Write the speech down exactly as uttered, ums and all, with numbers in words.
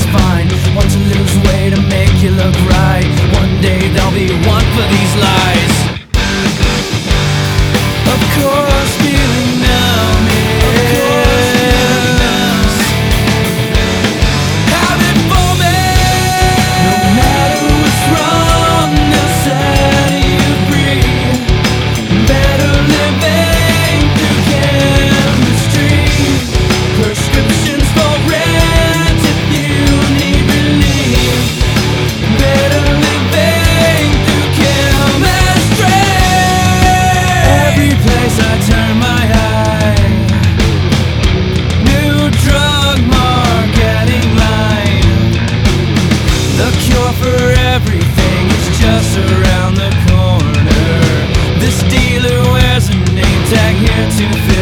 fine. Want to lose weight and make you look right. One day there'll be one for these lies. Of course, feeling numb is habit forming. No matter what's wrong, they'll set you free. Better living through chemistry. Prescriptions for rent if you need relief. Better living through chemistry. Every place I turn my eye, new drug marketing line. The cure for everything is just around the corner. This dealer wears a name tag here to fit.